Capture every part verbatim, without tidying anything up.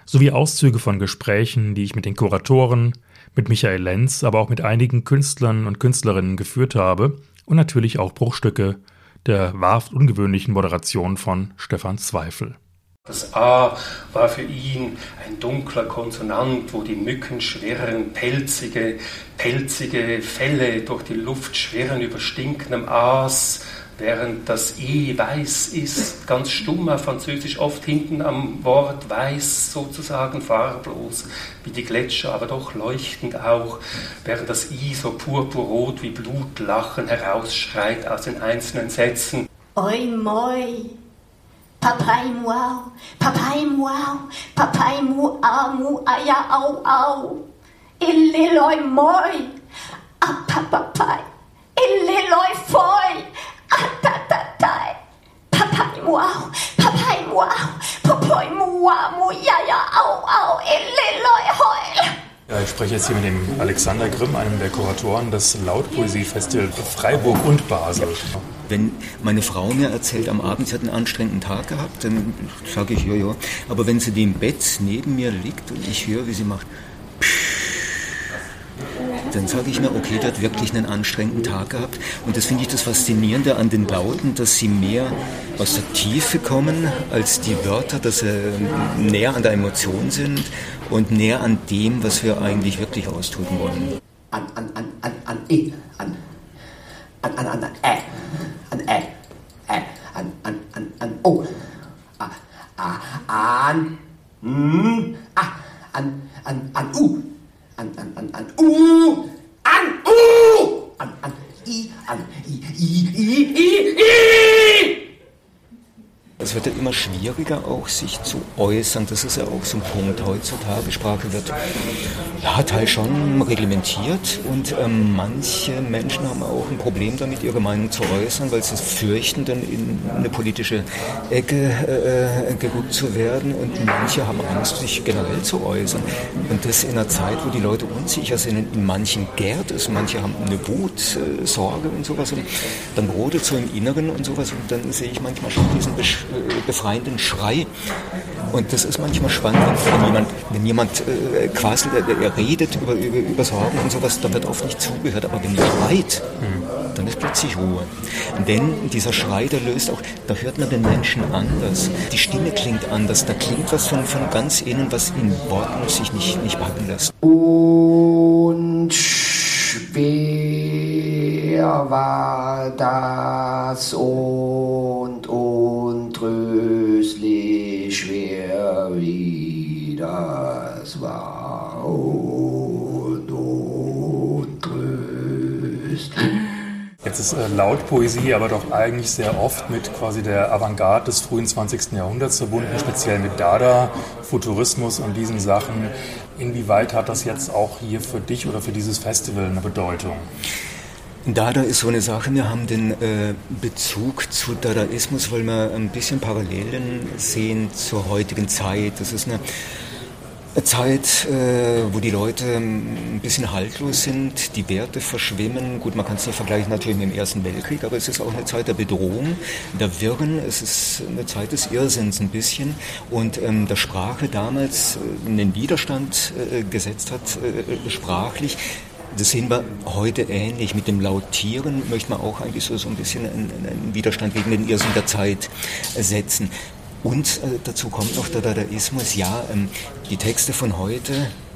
sowie Auszüge von Gesprächen, die ich mit den Kuratoren, mit Michael Lenz, aber auch mit einigen Künstlern und Künstlerinnen geführt habe und natürlich auch Bruchstücke der wahrhaft ungewöhnlichen Moderation von Stefan Zweifel. Das A war für ihn ein dunkler Konsonant, wo die Mücken schwirren, pelzige, pelzige Felle durch die Luft schwirren über stinkendem Aas, während das E weiß ist, ganz stummer Französisch, oft hinten am Wort weiß, sozusagen farblos, wie die Gletscher, aber doch leuchtend auch, während das I so purpurrot wie Blutlachen herausschreit aus den einzelnen Sätzen. Oi moi, Papai muau, Papai muau, Papai mu amu aya au au, Illeloi moi, apapapai, Illeloi foi. Atatatai, Papai muau, Papai muau, Papai muamu, ja ja au au, Illeloi heul. Ja, ich spreche jetzt hier mit dem Alexander Grimm, einem der Kuratoren des Lautpoesie-Festival Freiburg und Basel. Wenn meine Frau mir erzählt, am Abend sie hat einen anstrengenden Tag gehabt, dann sage ich, ja, ja. Aber wenn sie im Bett neben mir liegt und ich höre, wie sie macht, dann sage ich mir, okay, die hat wirklich einen anstrengenden Tag gehabt. Und das finde ich das Faszinierende an den Lauten, dass sie mehr aus der Tiefe kommen als die Wörter, dass sie näher an der Emotion sind und näher an dem, was wir eigentlich wirklich ausdrücken wollen. An, an, an, an, an, I, an, an, an, an, an, Ä, an, Ä, Ä, an, an, an, an, O, A, A, an, M, A, an, an, an, U. An, an, an, an, U, an, U, an, an, I, an, I, I, I, I, I. Es wird ja immer schwieriger auch, sich zu äußern. Das ist ja auch so ein Punkt heutzutage. Sprache wird ja teils schon reglementiert und ähm, manche Menschen haben auch ein Problem damit, ihre Meinung zu äußern, weil sie fürchten, dann in eine politische Ecke äh, gerückt zu werden, und manche haben Angst, sich generell zu äußern. Und das in einer Zeit, wo die Leute unsicher sind, in manchen gärt es, manche haben eine Wut, äh, Sorge und sowas, und dann brodelt so im Inneren und sowas, und dann sehe ich manchmal schon diesen Besch- befreienden Schrei. Und das ist manchmal spannend, wenn jemand, wenn jemand äh, quasi der, der redet über, über, über Sorgen und sowas, da wird oft nicht zugehört. Aber wenn er schreit, dann ist plötzlich Ruhe. Denn dieser Schrei, der löst auch, da hört man den Menschen anders. Die Stimme klingt anders, da klingt was von, von ganz innen, was in Worten sich nicht, nicht packen lässt. Und schwer war das und untröstlich schwer, wie das war und untröstlich. Jetzt ist äh, Lautpoesie aber doch eigentlich sehr oft mit quasi der Avantgarde des frühen zwanzigsten Jahrhunderts verbunden, speziell mit Dada, Futurismus und diesen Sachen. Inwieweit hat das jetzt auch hier für dich oder für dieses Festival eine Bedeutung? Dada ist so eine Sache, wir haben den äh, Bezug zu Dadaismus, weil wir ein bisschen Parallelen sehen zur heutigen Zeit. Das ist eine Zeit, äh, wo die Leute ein bisschen haltlos sind, die Werte verschwimmen. Gut, man kann es nicht vergleichen natürlich mit dem Ersten Weltkrieg, aber es ist auch eine Zeit der Bedrohung, der Wirren. Es ist eine Zeit des Irrsinns ein bisschen. Und ähm, der Sprache damals äh, einen Widerstand äh, gesetzt hat, äh, sprachlich. Das sehen wir heute ähnlich. Mit dem Lautieren möchte man auch eigentlich so, so ein bisschen einen, einen Widerstand gegen den Irrsinn der Zeit setzen. Und äh, dazu kommt noch der Dadaismus. Ja, ähm, die Texte von heute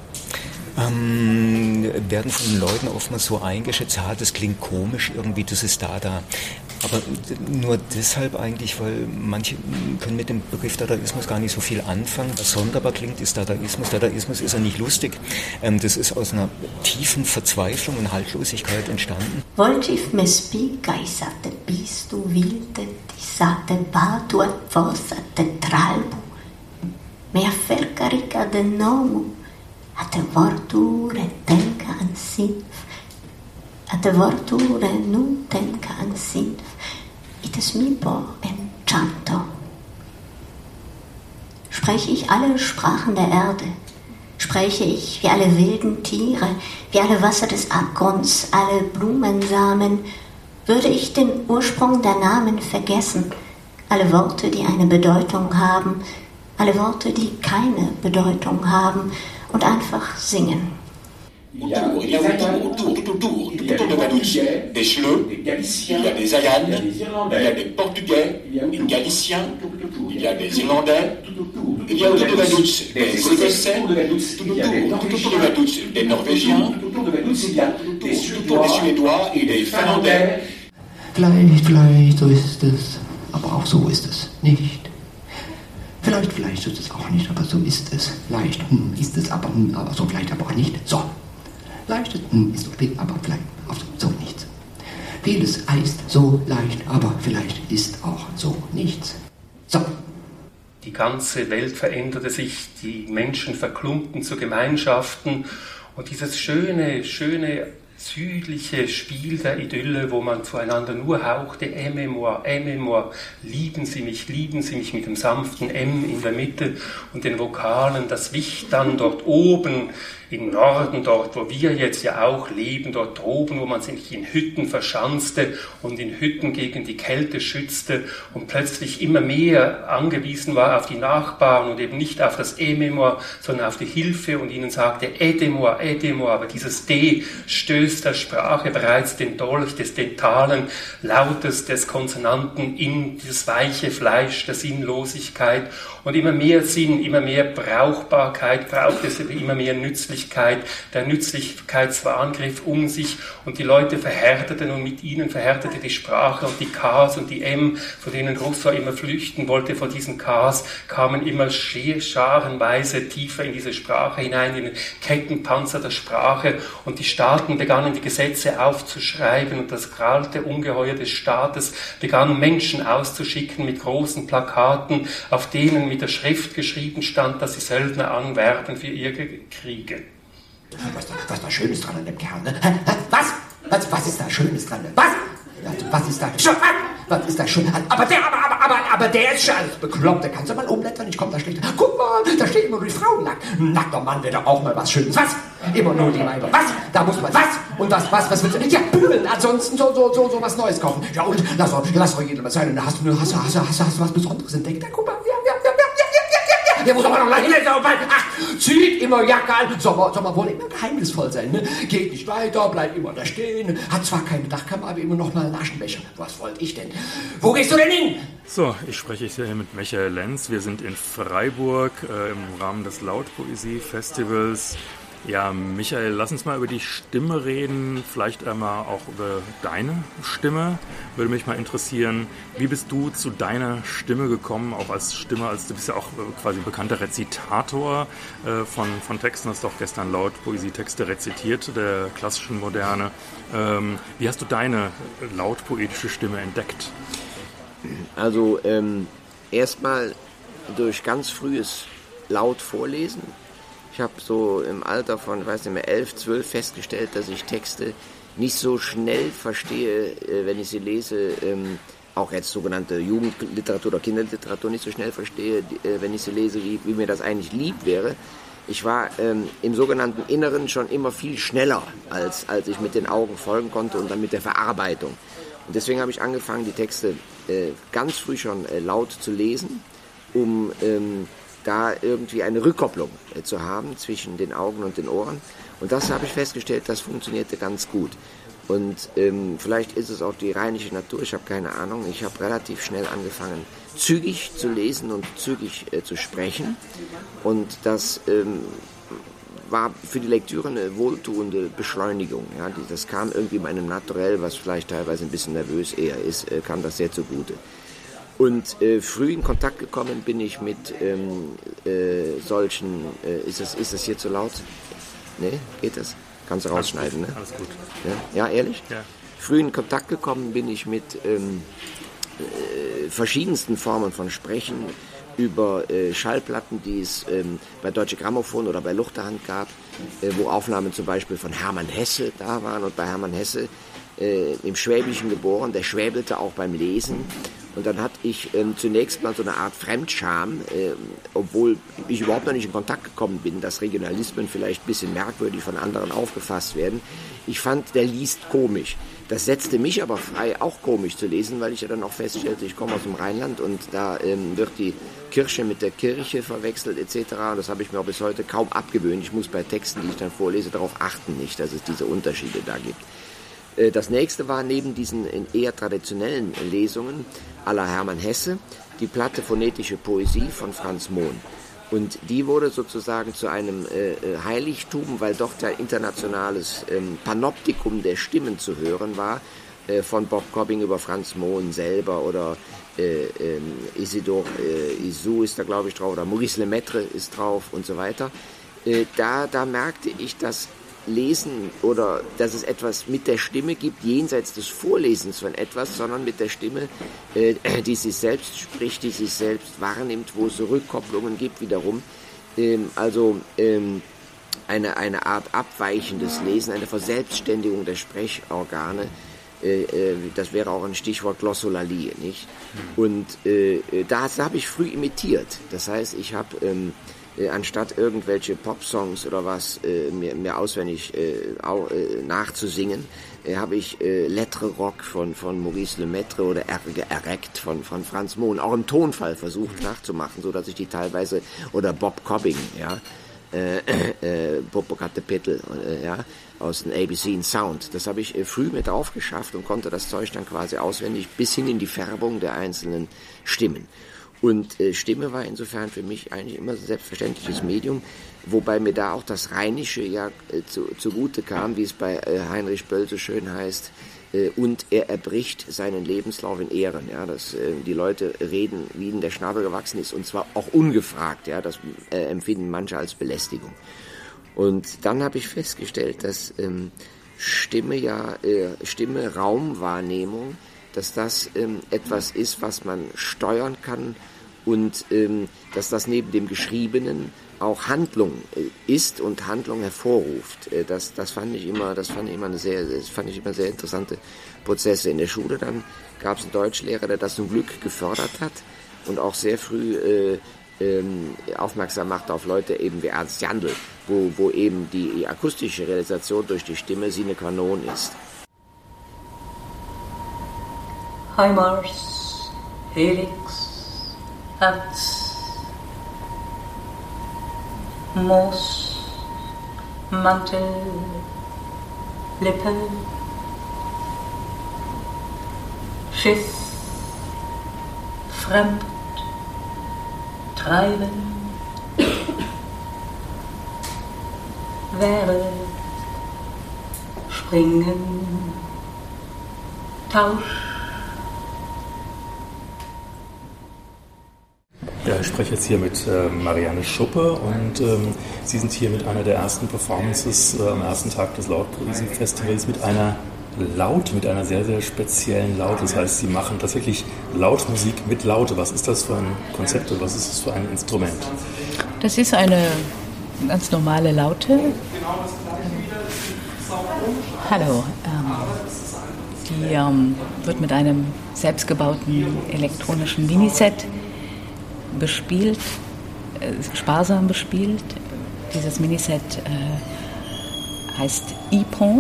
ähm, werden von den Leuten oftmals so eingeschätzt, ja, das klingt komisch irgendwie, das ist Dada. Aber nur deshalb eigentlich, weil manche können mit dem Begriff Dadaismus gar nicht so viel anfangen. Was sonderbar klingt, ist Dadaismus. Dadaismus ist ja nicht lustig. Ähm, das ist aus einer tiefen Verzweiflung und Haltlosigkeit entstanden. Volgif me spica i sate pistu vilte, ti sate batu et fosate tralbu, me affercarica de nomu, ate vorture tenka an sinf, ate vorture nu tenka an sinf, ites mipo en chanto. Spreche ich alle Sprachen der Erde, spreche ich wie alle wilden Tiere, wie alle Wasser des Abgrunds, alle Blumensamen, würde ich den Ursprung der Namen vergessen, alle Worte, die eine Bedeutung haben, Alle Worte, die keine Bedeutung haben und einfach singen. Autour, il y a autour, autour, tout autour, tout autour de Vaduz, des Schleux, il y a des Ayanes, il y a des Portugais, des Galiciens, il y a des Irlandais, il y a autour de Vaduz des Écossais, tout autour, tout autour de Vaduz des Norvégiens, tout autour des Suédois et des Finlandais. Vielleicht, vielleicht, so ist es, aber auch so ist es nicht. Vielleicht, vielleicht, so ist es auch nicht, aber so ist es. Leicht, hm, ist es, aber, hm, aber so vielleicht, aber auch nicht. So. Leicht hm, ist okay, aber vielleicht auch so, so nichts. Vieles heißt so leicht, aber vielleicht ist auch so nichts. So. Die ganze Welt veränderte sich, die Menschen verklumpten zu Gemeinschaften und dieses schöne, schöne südliche Spiel der Idylle, wo man zueinander nur hauchte, Aimez-moi, Aimez-moi, lieben Sie mich, lieben Sie mich mit dem sanften M in der Mitte und den Vokalen, das wich dann dort oben im Norden, dort wo wir jetzt ja auch leben, dort oben, wo man sich in Hütten verschanzte und in Hütten gegen die Kälte schützte und plötzlich immer mehr angewiesen war auf die Nachbarn und eben nicht auf das Aimez-moi, sondern auf die Hilfe und ihnen sagte, aidez-moi, aidez-moi, aber dieses D stößt der Sprache bereits den Dolch des dentalen Lautes des Konsonanten in das weiche Fleisch der Sinnlosigkeit und immer mehr Sinn, immer mehr Brauchbarkeit braucht es, immer mehr Nützlichkeit. Der Nützlichkeitswahn griff um sich und die Leute verhärteten und mit ihnen verhärtete die Sprache und die Ks und die M, von denen Rousseau immer flüchten wollte, von diesen Ks kamen immer scharenweise tiefer in diese Sprache hinein, in den Kettenpanzer der Sprache und die Staaten begannen die Gesetze aufzuschreiben und das kalte Ungeheuer des Staates begann Menschen auszuschicken mit großen Plakaten, auf denen mit der Schrift geschrieben stand, dass sie Söldner anwerben für ihre Kriege. Was, was da Schönes dran an dem Kerl, ne? Was? Was, was ist da Schönes dran? Was? Was ist da? Was ist da schön? Aber der, aber, aber, aber, aber der ist schon alles bekloppt. Der kannst du mal umblättern, ich komm da schlecht. Guck mal, da steht immer nur die Frauen nackt. Nackter Mann wäre doch auch mal was Schönes. Was? Immer nur die Weiber. Was? Da muss man, was? Und was, was, was willst du? Ja, Bügeln, ansonsten so, so, so, so was Neues kaufen. Ja, und lass doch, lass doch jedem mal sein. Hast du, hast du, hast du, hast du, hast du was Besonderes entdeckt? Ja, guck mal, ja, ja, ja, ja, ja, ja, ja. Der muss aber noch lange hin. Ach, zieht immer Jacke an. Soll man, soll man wohl immer geheimnisvoll sein, ne? Geht nicht weiter, bleibt immer da stehen. Hat zwar keine Dachkammer, aber immer noch mal einen Aschenbecher. Was wollte ich denn? Wo gehst du denn hin? So, ich spreche hier mit Michael Lenz. Wir sind in Freiburg äh, im Rahmen des Lautpoesie-Festivals. Ja, Michael, lass uns mal über die Stimme reden, vielleicht einmal auch über deine Stimme. Würde mich mal interessieren, wie bist du zu deiner Stimme gekommen, auch als Stimme, als du bist ja auch quasi bekannter Rezitator äh, von, von Texten, hast du auch gestern Lautpoesie-Texte rezitiert, der klassischen Moderne. Ähm, wie hast du deine lautpoetische Stimme entdeckt? Also ähm, erstmal durch ganz frühes Lautvorlesen. Ich habe so im Alter von, ich weiß nicht mehr, elf, zwölf festgestellt, dass ich Texte nicht so schnell verstehe, äh, wenn ich sie lese, ähm, auch jetzt sogenannte Jugendliteratur oder Kinderliteratur nicht so schnell verstehe, die, äh, wenn ich sie lese, wie, wie mir das eigentlich lieb wäre. Ich war ähm, im sogenannten Inneren schon immer viel schneller, als, als ich mit den Augen folgen konnte und dann mit der Verarbeitung. Und deswegen habe ich angefangen, die Texte äh, ganz früh schon äh, laut zu lesen, um ähm, da irgendwie eine Rückkopplung äh, zu haben zwischen den Augen und den Ohren. Und das habe ich festgestellt, das funktionierte ganz gut. Und ähm, vielleicht ist es auch die rheinische Natur, ich habe keine Ahnung. Ich habe relativ schnell angefangen, zügig zu lesen und zügig äh, zu sprechen. Und das ähm, war für die Lektüre eine wohltuende Beschleunigung. Ja? Das kam irgendwie meinem Naturell, was vielleicht teilweise ein bisschen nervös eher ist, äh, kam das sehr zugute. Und äh, früh in Kontakt gekommen bin ich mit ähm, äh, solchen, äh, ist, das, ist das hier zu laut? Nee, geht das? Kannst du rausschneiden, ne? Alles gut. Ja, ja ehrlich? Ja. Früh in Kontakt gekommen bin ich mit ähm, äh, verschiedensten Formen von Sprechen über äh, Schallplatten, die es ähm, bei Deutsche Grammophon oder bei Luchterhand gab, äh, wo Aufnahmen zum Beispiel von Hermann Hesse da waren. Und bei Hermann Hesse, äh, im Schwäbischen geboren, der schwäbelte auch beim Lesen. Und dann hatte ich ähm, zunächst mal so eine Art Fremdscham, äh, obwohl ich überhaupt noch nicht in Kontakt gekommen bin, dass Regionalismen vielleicht ein bisschen merkwürdig von anderen aufgefasst werden. Ich fand, der liest komisch. Das setzte mich aber frei, auch komisch zu lesen, weil ich ja dann auch feststellte, ich komme aus dem Rheinland und da ähm, wird die Kirche mit der Kirche verwechselt et cetera. Und das habe ich mir auch bis heute kaum abgewöhnt. Ich muss bei Texten, die ich dann vorlese, darauf achten, nicht, dass es diese Unterschiede da gibt. Äh, das nächste war neben diesen eher traditionellen Lesungen à la Hermann Hesse die Platte Phonetische Poesie von Franz Mohn. Und die wurde sozusagen zu einem äh, Heiligtum, weil dort ein internationales ähm, Panoptikum der Stimmen zu hören war, äh, von Bob Cobbing über Franz Mohn selber oder äh, äh, Isidore äh, Isou ist da, glaube ich, drauf, oder Maurice Lemaitre ist drauf und so weiter. Äh, da, da merkte ich, dass Lesen oder dass es etwas mit der Stimme gibt, jenseits des Vorlesens von etwas, sondern mit der Stimme, äh, die sich selbst spricht, die sich selbst wahrnimmt, wo es Rückkopplungen gibt wiederum. Ähm, also ähm, eine, eine Art abweichendes Lesen, eine Verselbstständigung der Sprechorgane. Äh, äh, das wäre auch ein Stichwort Glossolalie, nicht? Und äh, das habe ich früh imitiert. Das heißt, ich habe ähm, Äh, anstatt irgendwelche Popsongs oder was äh, mir, mir auswendig äh, auch, äh, nachzusingen, äh, habe ich äh, Lettre Rock von, von Maurice Lemaitre oder Erge Erregt von, von Franz Mohn auch im Tonfall versucht nachzumachen, so dass ich die teilweise, oder Bob Cobbing, ja, äh, äh, Popocatépetl, äh, ja, aus dem A B C in Sound. Das habe ich äh, früh mit drauf geschafft und konnte das Zeug dann quasi auswendig bis hin in die Färbung der einzelnen Stimmen. Und äh, Stimme war insofern für mich eigentlich immer ein selbstverständliches Medium, wobei mir da auch das Rheinische ja äh, zu, zugute kam, wie es bei äh, Heinrich Böll so schön heißt, äh, und er erbricht seinen Lebenslauf in Ehren. Ja, dass äh, die Leute reden, wie ihnen der Schnabel gewachsen ist, und zwar auch ungefragt. Ja, das äh, empfinden manche als Belästigung. Und dann habe ich festgestellt, dass ähm, Stimme ja äh, Stimme, Raumwahrnehmung, dass das ähm, etwas ist, was man steuern kann und ähm, dass das neben dem Geschriebenen auch Handlung äh, ist und Handlung hervorruft. Äh, das, das fand ich immer, das fand ich immer eine sehr, das fand ich immer sehr interessante Prozesse in der Schule. Dann gab es einen Deutschlehrer, der das zum Glück gefördert hat und auch sehr früh äh, ähm, aufmerksam macht auf Leute eben wie Ernst Jandl, wo, wo eben die akustische Realisation durch die Stimme sine qua non ist. Hi Mars, Helix, Herz, Moos, Mantel, Lippe, Schiff, Fremd, Treiben, Wäre, Springen, Tausch. Ja, ich spreche jetzt hier mit äh, Marianne Schuppe und ähm, Sie sind hier mit einer der ersten Performances äh, am ersten Tag des Lautpoesie-Festivals mit einer Laute, mit einer sehr, sehr speziellen Laute. Das heißt, Sie machen tatsächlich Lautmusik mit Laute. Was ist das für ein Konzept und was ist das für ein Instrument? Das ist eine ganz normale Laute. Hallo. Ähm, die ähm, wird mit einem selbstgebauten elektronischen Miniset bespielt, äh, sparsam bespielt. Dieses Miniset äh, heißt Ypon,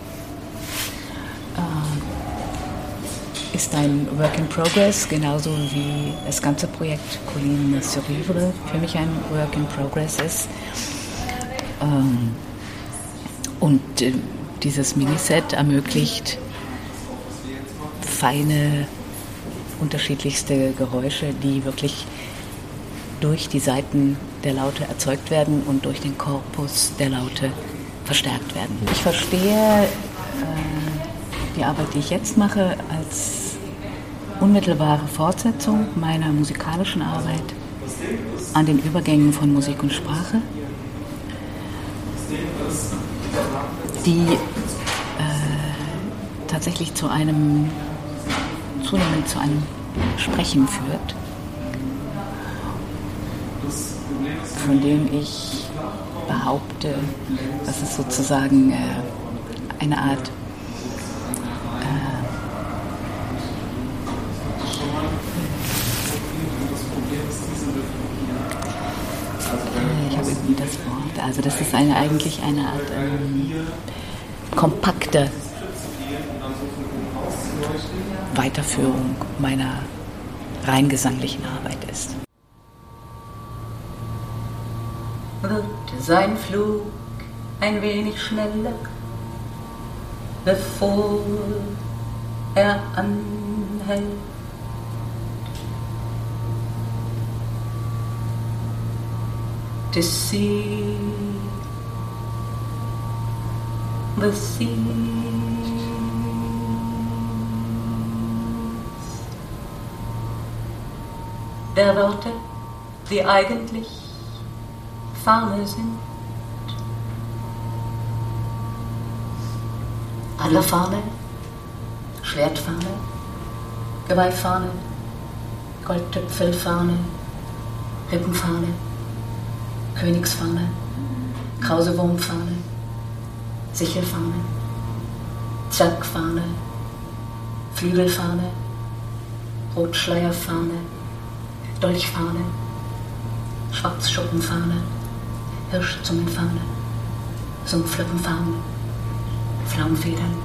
äh, ist ein Work in Progress, genauso wie das ganze Projekt Colline sur Vivre für mich ein Work in Progress ist. Ähm, und äh, dieses Miniset ermöglicht feine, unterschiedlichste Geräusche, die wirklich durch die Saiten der Laute erzeugt werden und durch den Korpus der Laute verstärkt werden. Ich verstehe äh, die Arbeit, die ich jetzt mache, als unmittelbare Fortsetzung meiner musikalischen Arbeit an den Übergängen von Musik und Sprache, die äh, tatsächlich zu einem, zunehmend zu einem Sprechen führt, von dem ich behaupte, dass es sozusagen äh, eine Art Also das ist eine, eigentlich eine Art ähm, kompakte Weiterführung meiner rein gesanglichen Arbeit ist. Wird sein Flug ein wenig schneller, bevor er anhält. To see the seas der Worte, die eigentlich Fahne sind. Adlerfahne, Schwertfahne, Geweihfahne, Goldtüpfelfahne, Rippenfahne, Königsfahne, Krausewurmfahne, Sichelfahne, Zackfahne, Flügelfahne, Rotschleierfahne, Dolchfahne, Schwarzschuppenfahne, Hirschzungenfahne, Sumpflippenfahne, Flaumfedern.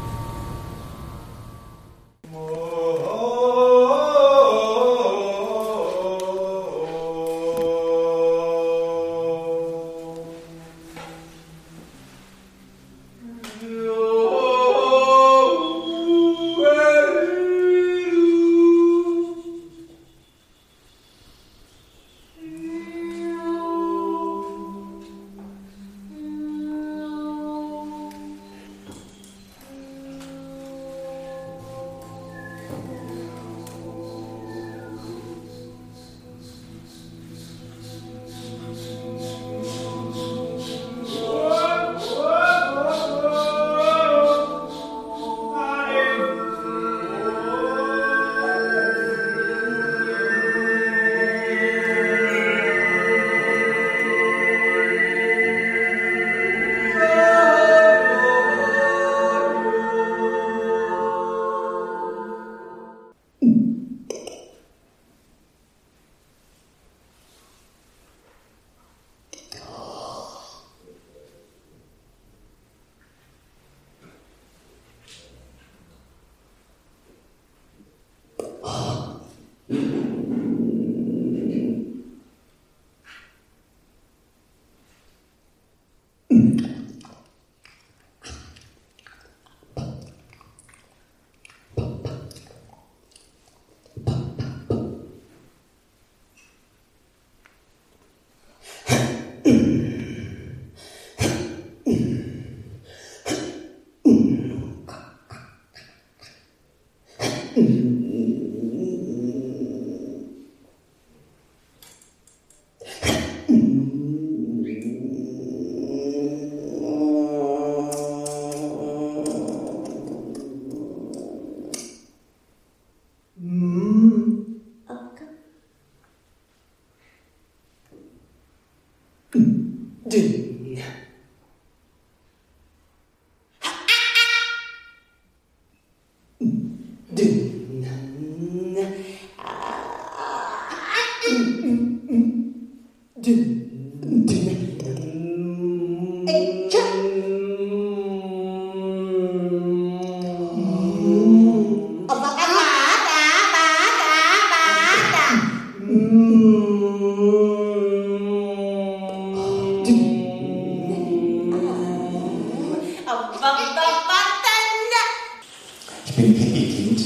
Ich bin Hippie-Kind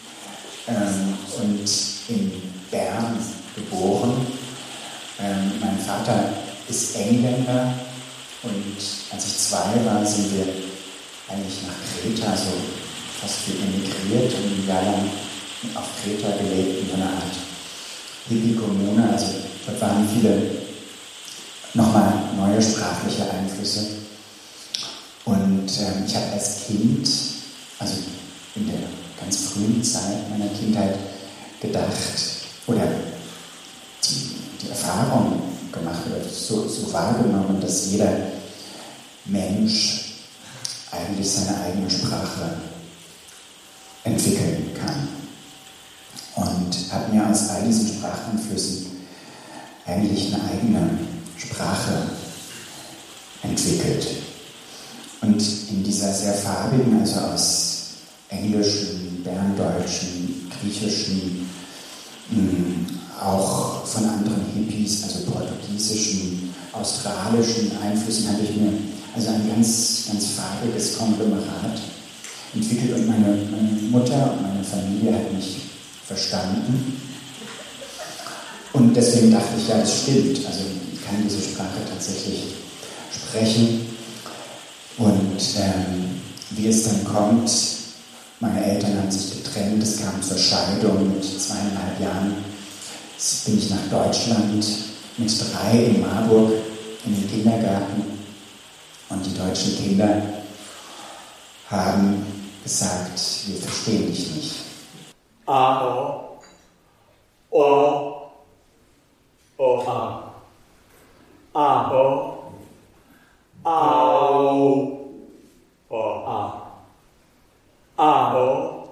ähm, und in Bern geboren. Ähm, mein Vater ist Engländer und als ich zwei war, sind wir eigentlich nach Kreta, so fast wie emigriert und ein Jahr lang auf Kreta gelebt in einer Art Hippie-Kommune. Also dort waren viele nochmal neue sprachliche Einflüsse. Und ähm, ich habe als Kind, also in der ganz frühen Zeit meiner Kindheit, gedacht oder die, die Erfahrung gemacht oder so, so wahrgenommen, dass jeder Mensch eigentlich seine eigene Sprache entwickeln kann. Und habe mir aus all diesen Spracheinflüssen eigentlich eine eigene Sprache entwickelt. Und in dieser sehr farbigen, also aus englischen, berndeutschen, griechischen, auch von anderen Hippies, also portugiesischen, australischen Einflüssen, habe ich mir also ein ganz, ganz farbiges Konglomerat entwickelt. Und meine, meine Mutter und meine Familie hat mich verstanden. Und deswegen dachte ich, ja, das stimmt. Also ich kann diese Sprache tatsächlich sprechen. Und ähm, wie es dann kommt, meine Eltern haben sich getrennt, es kam zur Scheidung. Mit zweieinhalb Jahren bin ich nach Deutschland, mit drei in Marburg in den Kindergarten. Und die deutschen Kinder haben gesagt, wir verstehen dich nicht. A, O, O, O, A, A, O, Au, O, A, A, O,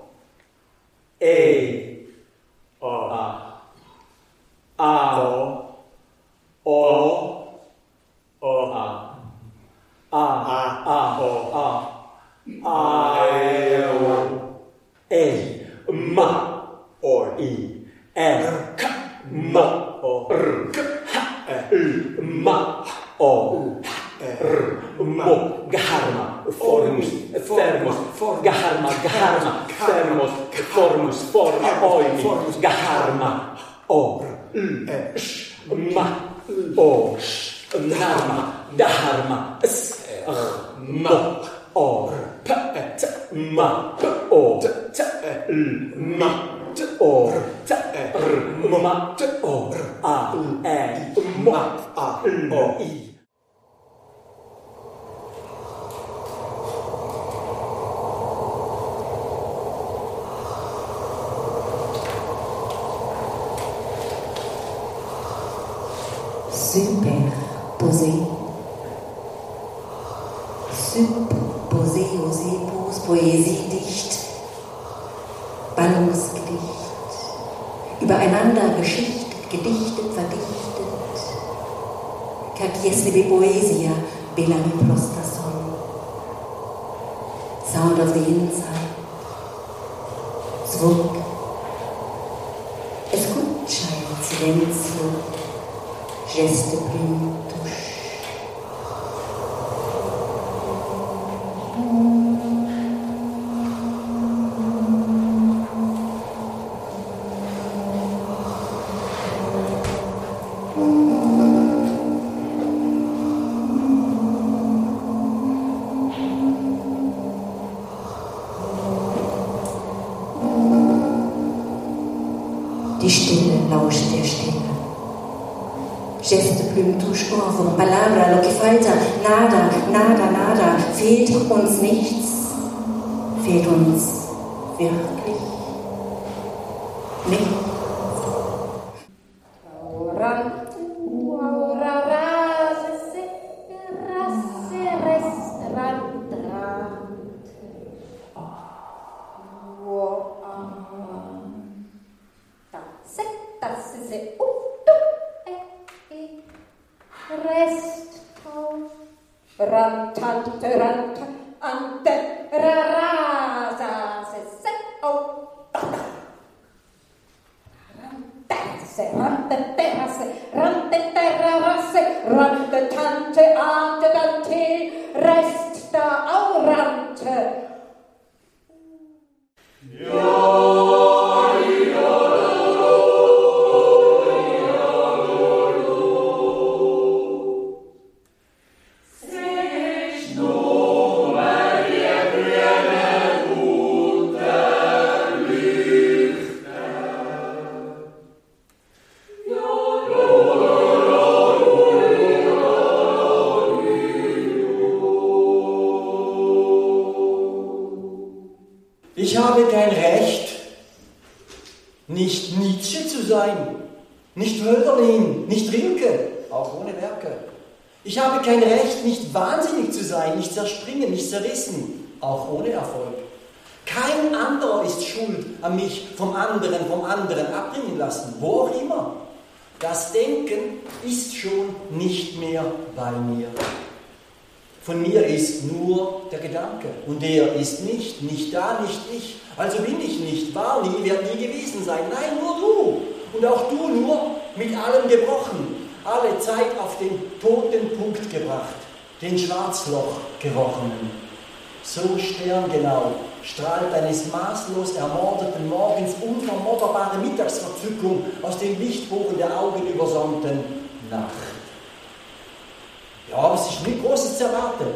E, O, A, A, O, O, O, A, A, A, A, O, A, A, O, E, M, O, I, R, K, M, O, R, K, H, L, M, O, R, Mo, Gaharma, Formus, Thermos, Gaharma, Gaharma, Thermos, Formus, Forma, Oimi, Gaharma, O, L, Sh, M, O, Sh, Narma, Daharma, S, R, M, O, P, T, M, P, O, T, L, M, T, O, T, R, M, T, O, A, E, M, A, O, I. Superposé. Superposé, Osepos, Poesiedicht, Ballungsgedicht, übereinander geschichtet, gedichtet, verdichtet. Kakieslibe Poesia, Bellamy Prostason. Sound of the inside. Zvuk. Escucha el silencio. Geste plume, touche. Die Stille lauscht der Stille. Geste, plume, touche, Ohrwurm, Palabra, lo que falta, nada, nada, nada, fehlt uns nichts, fehlt uns wirklich nichts. Rantante, ranta, ante, rarasa, se, se, oh. Rantese, rante, terrasse, rante, terrasse, rante, tante, ante, dante, rest da, aurante. Ich habe kein Recht, nicht Nietzsche zu sein, nicht Hölderlin, nicht Rilke, auch ohne Werke. Ich habe kein Recht, nicht wahnsinnig zu sein, nicht zerspringen, nicht zerrissen, auch ohne Erfolg. Kein anderer ist schuld an mich vom anderen, vom anderen abbringen lassen, wo auch immer. Das Denken ist schon nicht mehr bei mir. Von mir ist nur der Gedanke. Und der ist nicht, nicht da, nicht ich. Also bin ich nicht, war nie, wird nie gewesen sein. Nein, nur du. Und auch du nur mit allem gebrochen. Alle Zeit auf den toten Punkt gebracht. Den Schwarzloch gerochenen. So sterngenau strahlt deines maßlos ermordeten Morgens unvermodderbare Mittagsverzückung aus den Lichtbogen der Augen übersonnten Nacht. Ja, aber es ist nicht Großes zu erwarten.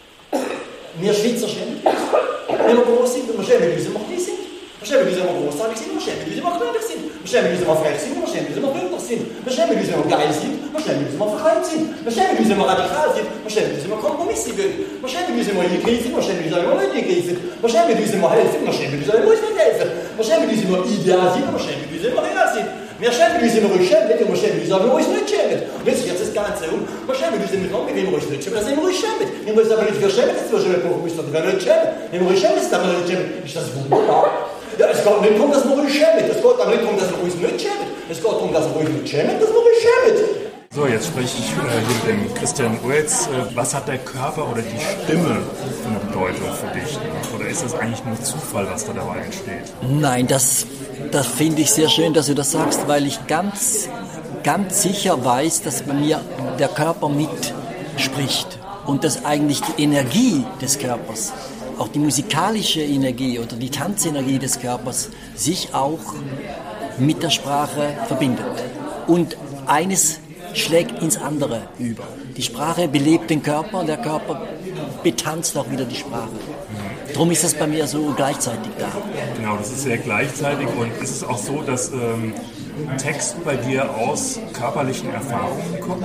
Wir Schweizer schämen uns. Wenn wir groß sind, wir schämen uns, wenn wir klein sind. Wir schämen uns, wenn wir großartig sind, wir schämen uns, wenn wir klein sind. Wir schämen uns, wenn wir frech sind, wir schämen uns, wenn wir bürger sind. Wir schämen uns, wenn wir geil sind, wir schämen uns, wenn wir verkleid sind. Wir schämen uns, wenn wir radikal sind, wir schämen uns, wenn wir Kompromisse gehen. Wir schämen uns, wenn wir in die Krise sind, wir schämen uns, wenn wir nicht in die Krise sind. Wir schämen uns, wenn wir helfen, wir schämen uns, wenn wir uns nicht helfen. Wir schämen uns, wenn wir ideal sind, wir schämen uns, wenn wir real sind. Wir schämen uns, wenn wir uns schämen, und wir schämen uns, wenn wir uns nicht schämen. Und jetzt jetzt das Ganze um. Wir schämen uns, wenn wir wenn wir uns nicht schämen, dann sind wir uns schämen. Wenn wir uns aber nicht für schämen, dann sind wir schämen, dann müssen wir nicht schämen. Wenn wir uns schämen, dann sind wir nicht schämen. Ist das wunderbar? Ja, es geht nicht darum, dass wir uns schämen. Es geht auch nicht darum, dass wir uns nicht schämen. Es geht darum, dass wir uns nicht schämen, dass wir uns schämen. So, jetzt spreche ich äh, hier mit dem Christian Uetz. Äh, was hat der Körper oder die Stimme für eine Bedeutung für dich? Oder ist das eigentlich nur Zufall, was da dabei entsteht? Nein, das, das finde ich sehr schön, dass du das sagst, weil ich ganz, ganz sicher weiß, dass bei mir der Körper mitspricht und dass eigentlich die Energie des Körpers, auch die musikalische Energie oder die Tanzenergie des Körpers sich auch mit der Sprache verbindet. Und eines schlägt ins andere über. Die Sprache belebt den Körper und der Körper betanzt auch wieder die Sprache. Darum ist das bei mir so gleichzeitig da. Genau, das ist sehr gleichzeitig. Und ist es auch so, dass ähm, Text bei dir aus körperlichen Erfahrungen kommt?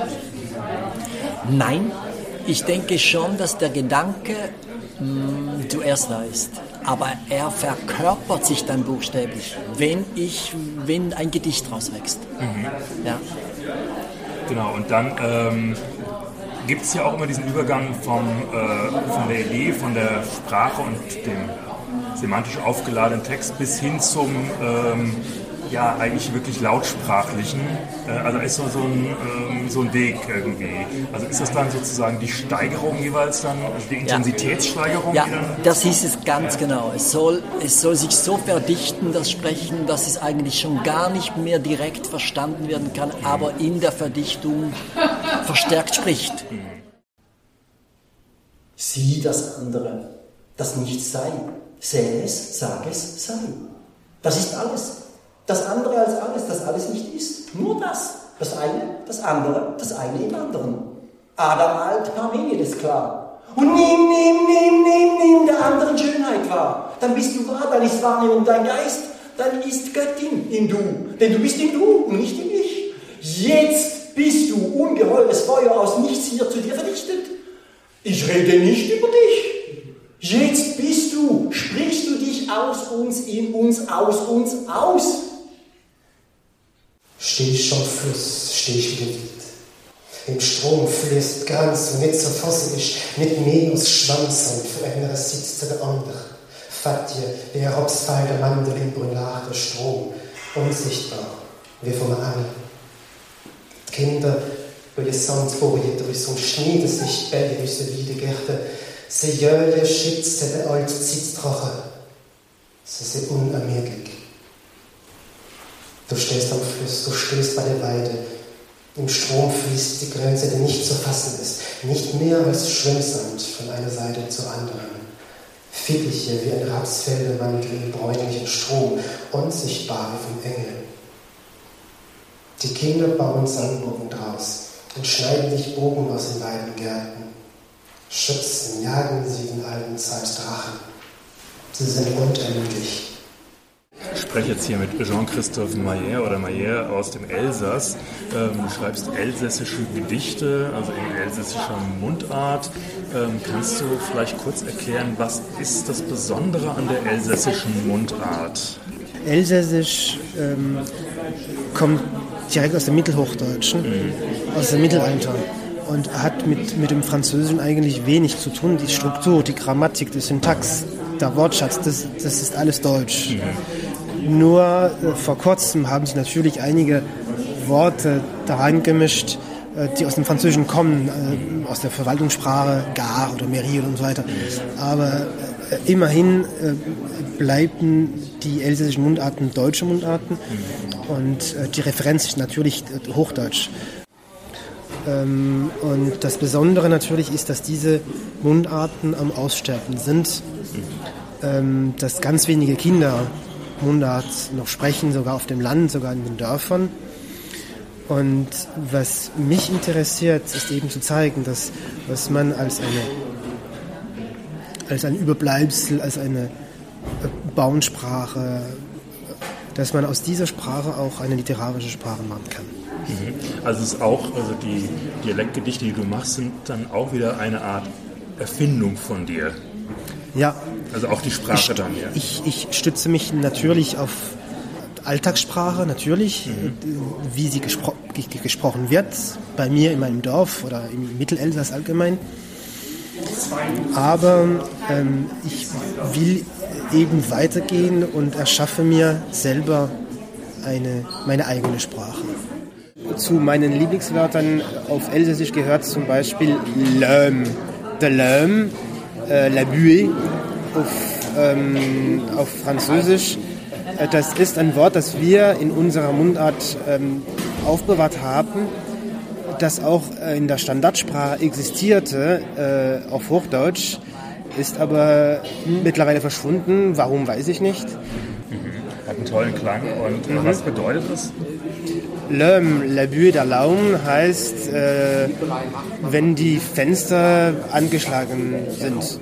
Nein, ich denke schon, dass der Gedanke mh, zuerst da ist. Aber er verkörpert sich dann buchstäblich, wenn, ich, wenn ein Gedicht draus wächst. Mhm. Ja. Genau, und dann ähm, gibt es ja auch immer diesen Übergang vom, äh, von der Idee, von der Sprache und dem semantisch aufgeladenen Text bis hin zum ähm, ja eigentlich wirklich lautsprachlichen. Äh, also ist so, so, ein, ähm, so ein Weg irgendwie. Also ist das dann sozusagen die Steigerung jeweils dann, also die Intensitätssteigerung? Ja, die dann das hieß es ganz genau. Es soll, es soll sich so verdichten, das Sprechen, dass es eigentlich schon gar nicht mehr direkt verstanden werden kann, aber in der Verdichtung verstärkt spricht. Sieh das andere, das Nichtsein. Säh es, sag es, sei. Das ist alles. Das andere als alles, das alles nicht ist. Nur das. Das eine, das andere, das eine im anderen. Adam alt, Parmenides klar. Und nimm, nimm, nimm, nimm, nimm der anderen Schönheit wahr. Dann bist du wahr, dann ist Wahrnehmung dein Geist, dann ist Göttin in du. Denn du bist in du und nicht in ich. Jetzt bist du ungeheures Feuer aus nichts hier zu dir verdichtet. Ich rede nicht über dich. Jetzt bist du, sprichst du dich aus uns, in uns, aus uns, aus. Steh ich am Fluss, steh ich wieder wild. Im Strom fließt ganz und nicht so fassen ist, nicht mehr als Schwanz und für einer sitzt der andere. Fatje, wie ein Hopsfall der Mandel im Brûlard, der Strom, unsichtbar, wie von einer Angel. Die Kinder, weil es sonst vorher durch so ein Schnee, das sich Bälle müssen wie die Gärte, sie jöle schützen der alte Zitzdrache. Sie sind unermüdlich. Du stehst am Fluss, du stehst bei der Weide. Im Strom fließt die Grenze, die nicht zu fassen ist. Nicht mehr als Schwimmsand von einer Seite zur anderen. Fittiche wie ein Rapsfeldermantel im bräunlichen Strom, unsichtbar wie vom Engel. Die Kinder bauen Sandburgen draus und schneiden sich Bogen aus den beiden Gärten. Schützen, jagen sie den alten Zeit Drachen. Sie sind unermüdlich. Ich spreche jetzt hier mit Jean-Christophe Mayer oder Mayer aus dem Elsass. Ähm, du schreibst elsässische Gedichte, also in elsässischer Mundart. Ähm, kannst du vielleicht kurz erklären, was ist das Besondere an der elsässischen Mundart? Elsässisch ähm, kommt direkt aus dem Mittelhochdeutschen, mhm. aus dem Mittelalter. Und hat mit, mit dem Französischen eigentlich wenig zu tun. Die Struktur, die Grammatik, die Syntax, der Wortschatz, das, das ist alles Deutsch. Mhm. Nur äh, vor kurzem haben sich natürlich einige Worte da reingemischt, die aus dem Französischen kommen, äh, aus der Verwaltungssprache, Gare oder Mairie und so weiter. Aber äh, immerhin äh, bleiben die elsässischen Mundarten deutsche Mundarten und äh, die Referenz ist natürlich äh, Hochdeutsch. Ähm, und das Besondere natürlich ist, dass diese Mundarten am Aussterben sind, ähm, dass ganz wenige Kinder Mundart noch sprechen, sogar auf dem Land, sogar in den Dörfern. Und was mich interessiert, ist eben zu zeigen, dass was man als eine als ein Überbleibsel, als eine Bauernsprache, dass man aus dieser Sprache auch eine literarische Sprache machen kann. Also es ist auch, also die Dialektgedichte, die du machst, sind dann auch wieder eine Art Erfindung von dir. Ja. Also auch die Sprache ich, dann, ja. Ich, ich stütze mich natürlich auf Alltagssprache, natürlich, mhm. wie sie gespro- gesprochen wird, bei mir in meinem Dorf oder im Mittelelsass allgemein. Aber ähm, ich will eben weitergehen und erschaffe mir selber eine, meine eigene Sprache. Zu meinen Lieblingswörtern auf Elsässisch gehört zum Beispiel l'homme, de l'homme, äh, la buée auf, ähm, auf Französisch. Äh, das ist ein Wort, das wir in unserer Mundart ähm, aufbewahrt haben, das auch in der Standardsprache existierte, äh, auf Hochdeutsch, ist aber mittlerweile verschwunden. Warum, weiß ich nicht. Mhm. Hat einen tollen Klang. Und mhm. was bedeutet das? L'homme, la buée, der Laum heißt, äh, wenn die Fenster angeschlagen sind.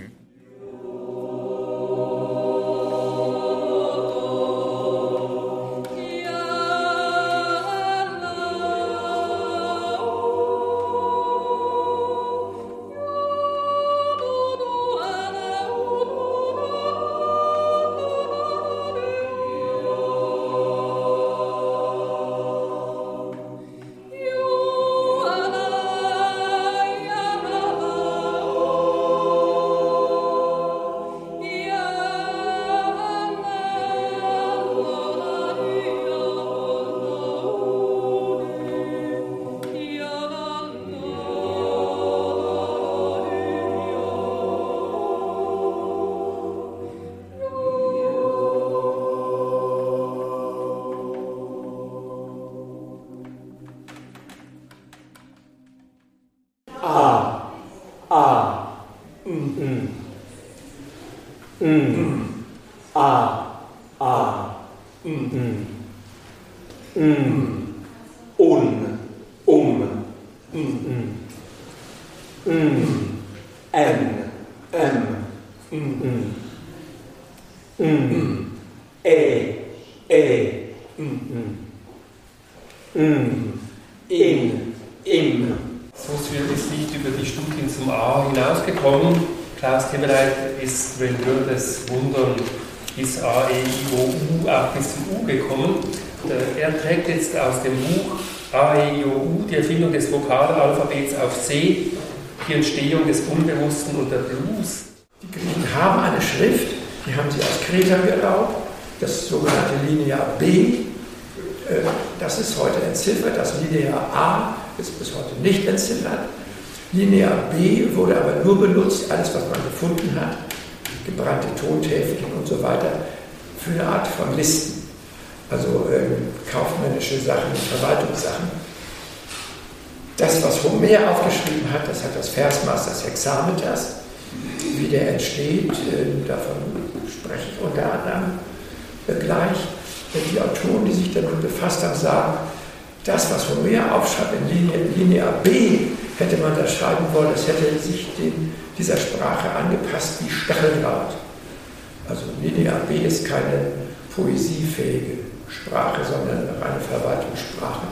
Aus dem Buch A, E, I, O, U, die Erfindung des Vokalalphabets auf C, die Entstehung des Unbewussten und der Blues. Die Griechen haben eine Schrift, die haben sie aus Kreta geraubt, das sogenannte Linear B, das ist heute entziffert, das Linear A ist bis heute nicht entziffert. Linear B wurde aber nur benutzt, alles was man gefunden hat, gebrannte Tontäfelchen und so weiter, für eine Art von Listen. Also äh, kaufmännische Sachen, Verwaltungssachen. Das, was Homer aufgeschrieben hat, das hat das Versmaß des Hexameters. Wie der entsteht, äh, davon spreche ich unter anderem äh, gleich. Die Autoren, die sich damit befasst haben, sagen, das, was Homer aufschreibt in Linie, Linear B, hätte man da schreiben wollen, das hätte sich dem, dieser Sprache angepasst wie Stacheldraht. Also Linear B ist keine poesiefähige Sprache, sondern eine reine Verwaltungssprache.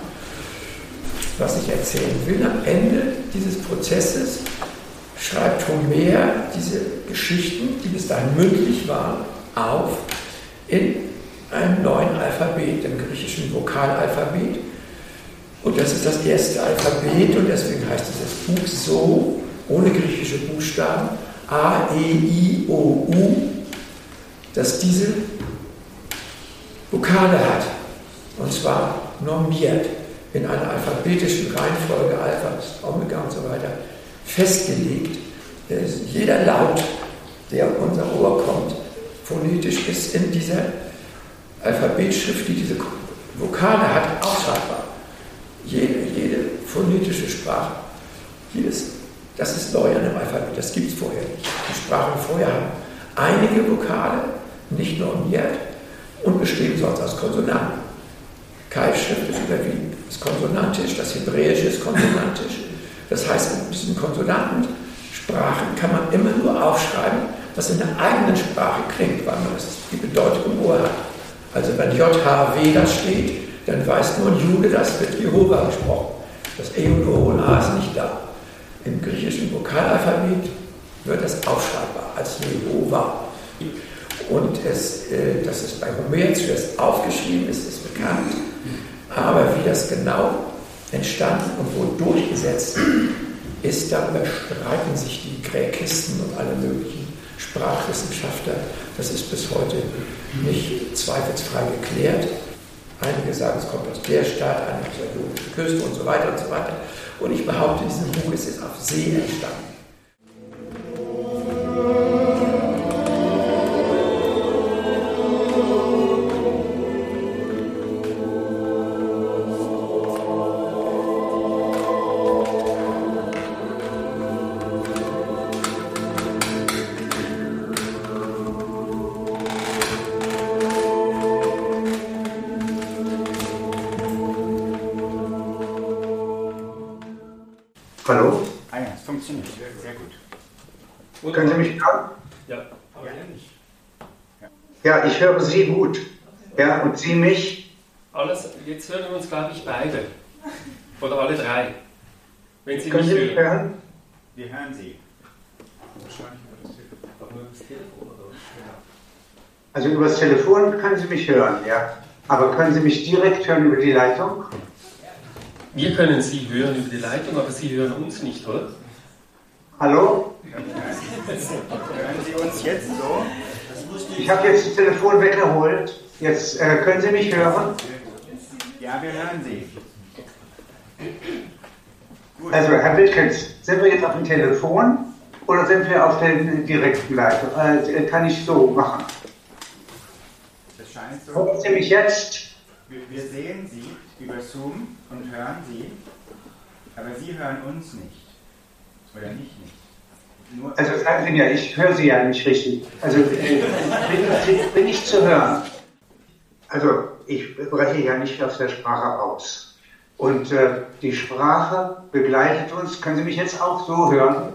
Was ich erzählen will, am Ende dieses Prozesses schreibt Homer diese Geschichten, die bis dahin mündlich waren, auf in einem neuen Alphabet, dem griechischen Vokalalphabet. Und das ist das erste Alphabet und deswegen heißt dieses Buch so, ohne griechische Buchstaben, A, E, I, O, U, dass diese Vokale hat, und zwar normiert. in einer alphabetischen Reihenfolge, Alpha bis Omega und so weiter, festgelegt. Jeder Laut, der auf unser Ohr kommt, phonetisch ist in dieser Alphabetschrift, die diese Vokale hat, aufschreibbar. Jede, jede phonetische Sprache, jedes, das ist neu an dem Alphabet, das gibt es vorher nicht. Die Sprachen vorher haben einige Vokale, nicht normiert, und bestehen sonst aus Konsonanten. Keilschrift ist überwiegend ist konsonantisch, das Hebräische ist konsonantisch. Das heißt, in diesen Konsonantensprachen kann man immer nur aufschreiben, was in der eigenen Sprache klingt, weil man die Bedeutung im Ohr hat. Also wenn J H W da steht, dann weiß nur ein Jude, das wird Jehova gesprochen. Das E und O und A ist nicht da. Im griechischen Vokalalphabet wird das aufschreibbar als Jehova. Und es, äh, dass es bei Homer zuerst aufgeschrieben ist, ist bekannt. Aber wie das genau entstanden und wo durchgesetzt ist, darüber streiten sich die Gräkisten und alle möglichen Sprachwissenschaftler. Das ist bis heute nicht zweifelsfrei geklärt. Einige sagen, es kommt aus der Stadt, einige aus der Jonischen Küste und so weiter und so weiter. Und ich behaupte, diesen Buch ist jetzt auf See entstanden. Hallo? Ah ja, es funktioniert. Sehr gut. Können Sie mich hören? Ja, aber ähnlich. Ja, ich höre Sie gut. Ja, und Sie mich? Alles, jetzt hören wir uns, glaube ich, beide. Oder alle drei. Wenn Sie Können mich Sie mich hören. hören? Wir hören Sie. Also über das Telefon können Sie mich hören, ja. Aber können Sie mich direkt hören über die Leitung? Wir können Sie hören über die Leitung, aber Sie hören uns nicht, oder? Hallo? Hören Sie uns jetzt so? Ich habe jetzt das Telefon weggeholt. Jetzt äh, können Sie mich hören? Ja, wir hören Sie. Gut. Also Herr Wilkens, sind wir jetzt auf dem Telefon oder sind wir auf der direkten Leitung? Äh, kann ich so machen? Das scheint so. Hören Sie mich jetzt? Wir, wir sehen Sie über Zoom und hören Sie, aber Sie hören uns nicht. Oder mich nicht. Nur Also sagen Sie mir, ich höre Sie ja nicht richtig. Also äh, bin, bin ich zu hören? Also ich breche ja nicht aus der Sprache aus. Und äh, die Sprache begleitet uns, können Sie mich jetzt auch so hören?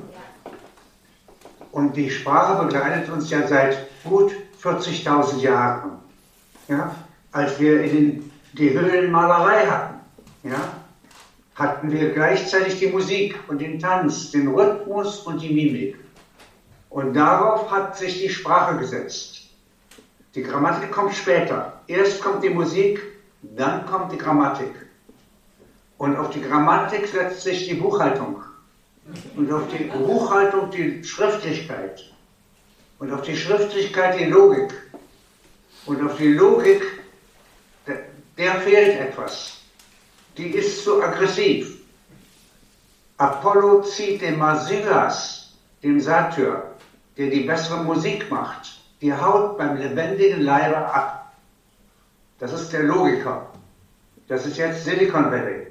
Und die Sprache begleitet uns ja seit gut vierzigtausend Jahren. Ja? Als wir in den, die Höhlenmalerei hatten, ja? hatten wir gleichzeitig die Musik und den Tanz, den Rhythmus und die Mimik. Und darauf hat sich die Sprache gesetzt. Die Grammatik kommt später. Erst kommt die Musik, dann kommt die Grammatik. Und auf die Grammatik setzt sich die Buchhaltung. Und auf die Buchhaltung die Schriftlichkeit. Und auf die Schriftlichkeit die Logik. Und auf die Logik, der, der fehlt etwas. Die ist zu aggressiv. Apollo zieht dem Marsyas, dem Satyr, der die bessere Musik macht, die Haut beim lebendigen Leibe ab. Das ist der Logiker. Das ist jetzt Silicon Valley.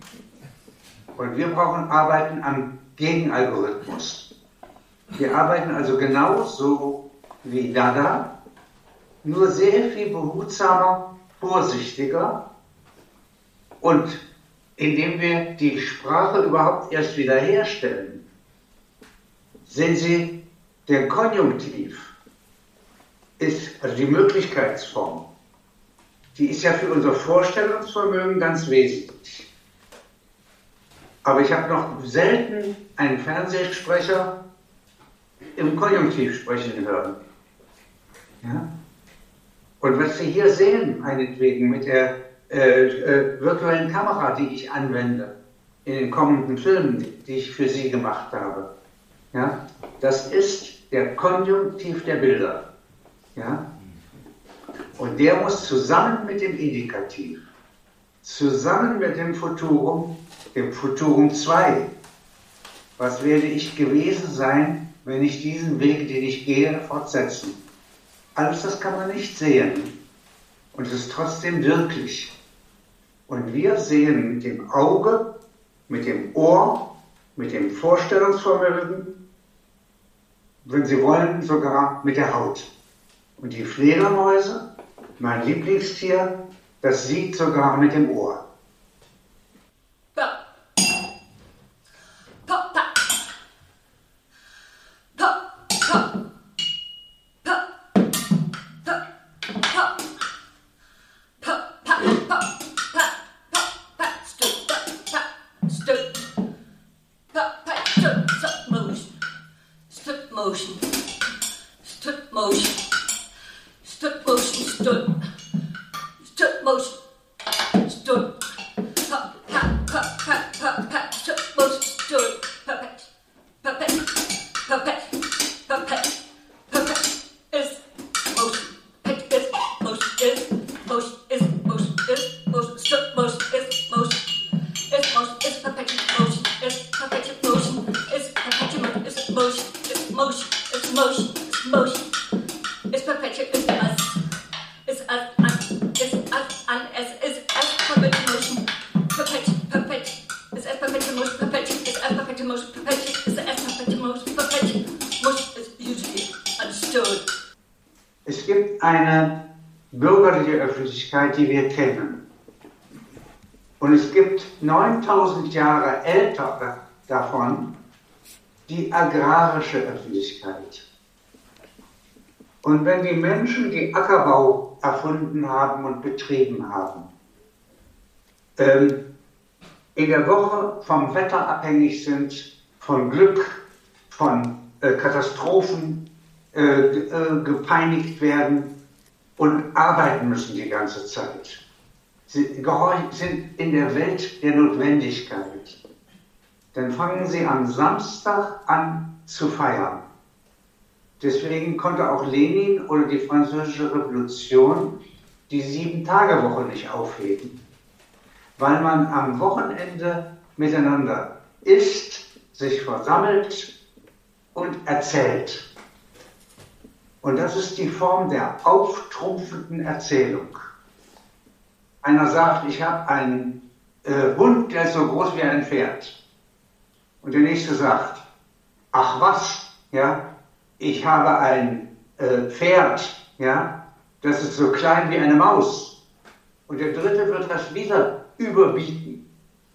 Und wir brauchen Arbeiten am Gegenalgorithmus. Wir arbeiten also genauso wie Dada, nur sehr viel behutsamer, vorsichtiger und indem wir die Sprache überhaupt erst wiederherstellen. Sehen Sie, der Konjunktiv ist, also die Möglichkeitsform, die ist ja für unser Vorstellungsvermögen ganz wesentlich. Aber ich habe noch selten einen Fernsehsprecher im Konjunktiv sprechen hören. Ja? Und was Sie hier sehen, meinetwegen mit der äh, äh, virtuellen Kamera, die ich anwende in den kommenden Filmen, die ich für Sie gemacht habe, ja? Das ist der Konjunktiv der Bilder. Ja? Und der muss zusammen mit dem Indikativ zusammen mit dem Futurum, dem Futurum zwei. Was werde ich gewesen sein, wenn ich diesen Weg, den ich gehe, fortsetzen? Alles das kann man nicht sehen. Und es ist trotzdem wirklich. Und wir sehen mit dem Auge, mit dem Ohr, mit dem Vorstellungsvermögen, wenn Sie wollen, sogar mit der Haut. Und die Fledermäuse, mein Lieblingstier, das sieht sogar mit dem Ohr. Es gibt eine bürgerliche Öffentlichkeit, die wir kennen. Und es gibt neuntausend Jahre älter davon die agrarische Öffentlichkeit. Und wenn die Menschen, die Ackerbau erfunden haben und betrieben haben, ähm, in der Woche vom Wetter abhängig sind, von Glück, von äh, Katastrophen, äh, äh, gepeinigt werden und arbeiten müssen die ganze Zeit. Sie sind in der Welt der Notwendigkeit. Dann fangen sie am Samstag an zu feiern. Deswegen konnte auch Lenin oder die Französische Revolution die Sieben-Tage-Woche nicht aufheben. Weil man am Wochenende miteinander isst, sich versammelt und erzählt. Und das ist die Form der auftrumpfenden Erzählung. Einer sagt, ich habe einen äh, Hund, der ist so groß wie ein Pferd. Und der nächste sagt, ach was, ja, ich habe ein äh, Pferd, ja, das ist so klein wie eine Maus. Und der dritte wird das wieder überbieten.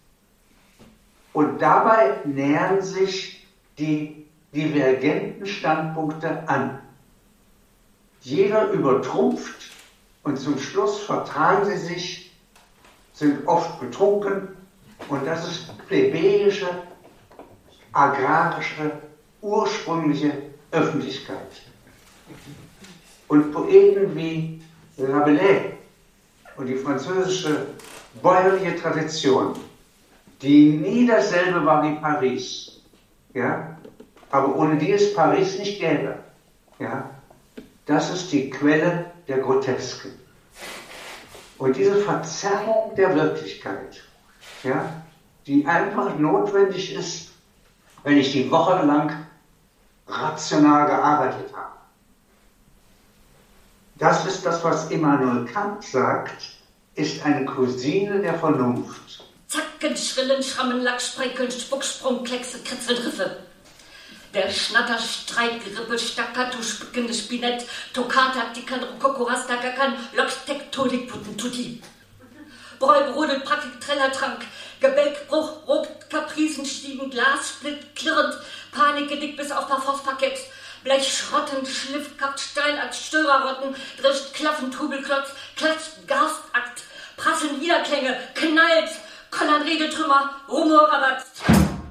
Und dabei nähern sich die divergenten Standpunkte an. Jeder übertrumpft und zum Schluss vertragen sie sich, sind oft betrunken und das ist plebejische, agrarische, ursprüngliche Öffentlichkeit. Und Poeten wie Rabelais und die französische bäuerliche Tradition, die nie dasselbe war wie Paris, ja, aber ohne die es Paris nicht gäbe, ja, das ist die Quelle der Grotesken. Und diese Verzerrung der Wirklichkeit, ja, die einfach notwendig ist, wenn ich die Woche lang rational gearbeitet habe. Das ist das, was Immanuel Kant sagt, ist eine Cousine der Vernunft. Zacken, Schrillen, Schrammen, Lack, Sprenkeln, Spucksprung, Kleckse, Kritzel, Riffe. Der Schnatter, Streit, Gerippe, Staccato, spickende Spinett, Toccata, Tickern, Rokoko, Rasta, Gackern, Lock, Tektonik, Putten, Tutti. Bräu, Brodel, Praktik, Trennertrank, Gebälk, Bruch, Ruck, Kapricen, Stiegen, Glas, Split, klirrend, Panik, gedickt bis auf Parforce-Parkett, Blech, schrottend, Schliff, Kappt, Steinakt, Störerrotten, Drischt, Klaffen, Tubelklotz, Klatscht, Garstakt, Prasseln, Widerklänge, Knallt, Kollern, Regeltrümmer, Rumor, Rabatzt.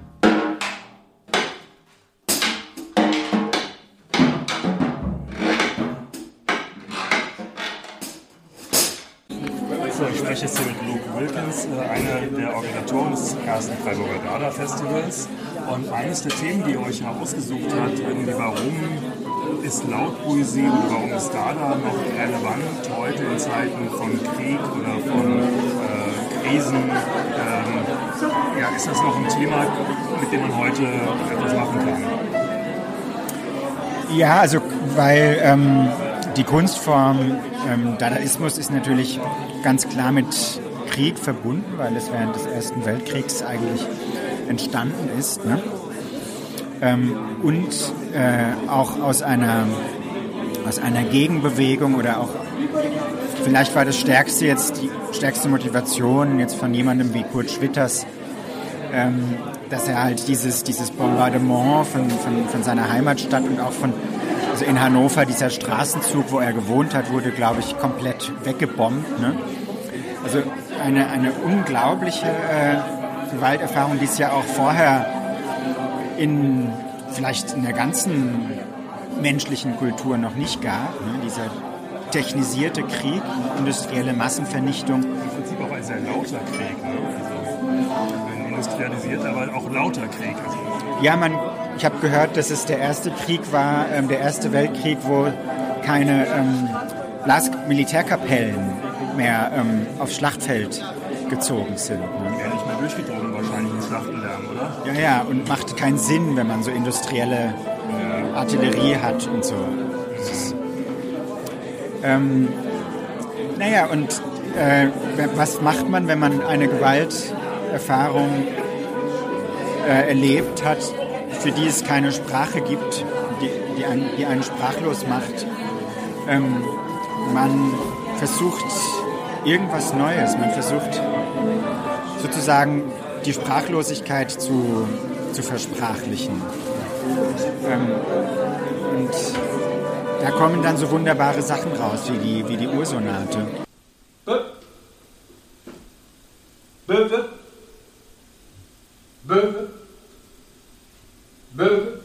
Ich spreche jetzt hier mit Luke Wilkins, einer der Organisatoren des ersten Freiburger Dada Festivals. Und eines der Themen, die ihr euch ausgesucht habt, irgendwie warum ist Lautpoesie oder warum ist Dada noch relevant heute in Zeiten von Krieg oder von äh, Krisen. Ähm, ja, ist das noch ein Thema, mit dem man heute etwas machen kann? Ja, also weil ähm, die Kunstform ähm, Dadaismus ist natürlich ganz klar mit Krieg verbunden, weil es während des Ersten Weltkriegs eigentlich entstanden ist. Ne? Ähm, und äh, auch aus einer, aus einer Gegenbewegung oder auch, vielleicht war das stärkste jetzt, die stärkste Motivation jetzt von jemandem wie Kurt Schwitters, ähm, dass er halt dieses, dieses Bombardement von, von, von seiner Heimatstadt und auch von, also in Hannover, dieser Straßenzug, wo er gewohnt hat, wurde, glaube ich, komplett weggebombt. Ne? Also eine, eine unglaubliche äh, Gewalterfahrung, die es ja auch vorher in vielleicht in der ganzen menschlichen Kultur noch nicht gab. Ne? Dieser technisierte Krieg, industrielle Massenvernichtung. Im Prinzip auch ein sehr lauter Krieg. Ne? Also ein industrialisierter, aber auch lauter Krieg. Also ja, man, ich habe gehört, dass es der erste Krieg war, ähm, der Erste Weltkrieg, wo keine ähm, Las- Militärkapellen mehr ähm, aufs Schlachtfeld gezogen sind. Ne? Ja, nicht mehr durchgedrungen wahrscheinlich im Schlachtenlärm, oder? Ja, ja, und macht keinen Sinn, wenn man so industrielle äh, Artillerie hat und so. Ist, ähm, naja, und äh, was macht man, wenn man eine Gewalterfahrung äh, erlebt hat, für die es keine Sprache gibt, die, die, einen, die einen sprachlos macht? Ähm, man versucht irgendwas Neues, man versucht sozusagen die Sprachlosigkeit zu, zu versprachlichen. Ähm, und da kommen dann so wunderbare Sachen raus, wie die, wie die Ursonate. Böwe, Böwe, Böwe,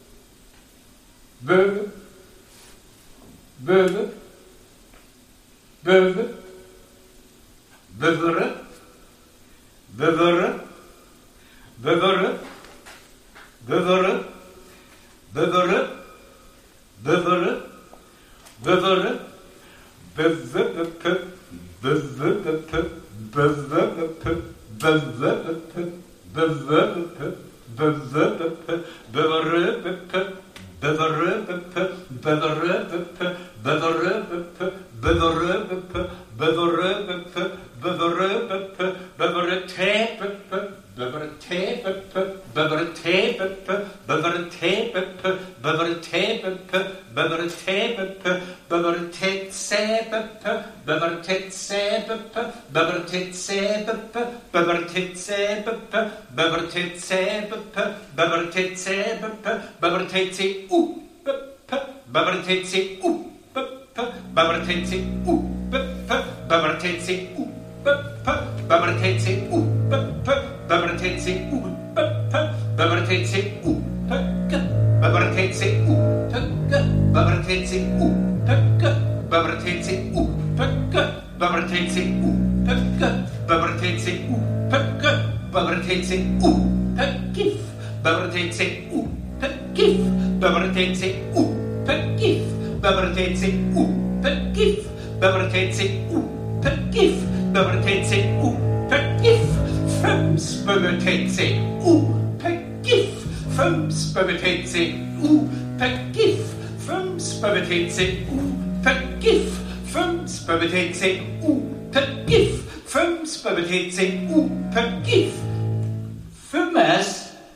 Böwe, Böwe, Böwe, Bövere, Bövere, Bövere, Bövere, Bövere, Bövere, Bövere, Bövöpö, Bövöpö, Bövöpö, Bövöpö, Bövöpö, Bövöpö, Böveröpö, Böveröpö, Böveröpö, Böveröpö, Böveröpö, Böveröpö, Böveröpö, Böverötepö, Böverötepö, Böverötepö, Böverötepö, Böverötepö, Böverötepö, Böverötetsepö, Böverötetsepö, Böverötetsepö, Böverötetsepö, Böverötetsepö, Böverötetsepö, Böverötetseu, Böverötetseu, Böverötetseu, Böverötetseu, Böverötetseu, Böverötetseu, Böverötetseu, Böverötetseu, Böverötetseu, Böverötetseu, Böverötetseu, Böverötetseu, Böverötetseu, Gif, Böverötetseu, Gif, Böverötetseu, Gif, Böverötetseu, Gif, Böverötetseu, Gif, Böverötetseu, Gif, Fems Böverötetseu, Gif, Fems Böverötetseu, Gif, Fems Böverötetseu, Gif, Fems Böverötetseu, Gif, Fems Böverötetseu, Gif, Femes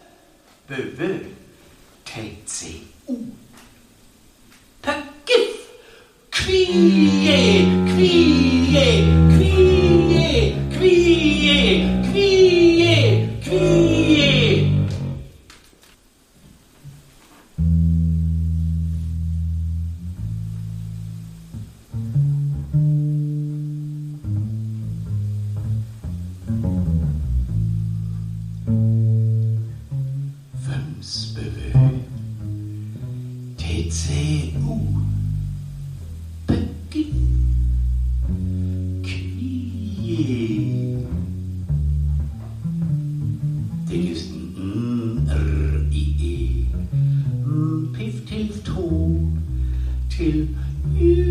Böverötetseu, Gif, Quie, Quie, Quie, Quie, Quie, Quie. Fems Böverötetseu, Gif, Quie. Dickes R-I-E, Piff, Tilf, To, Till, Ü.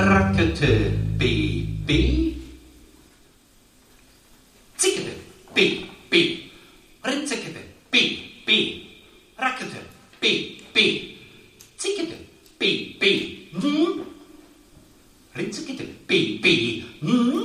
Rackete, B, B. Zickete, B, B. Rinzickete, B, B. Rackete, B, B. Zickete, B, B. Hm? Rinzickete, B, B. Hm?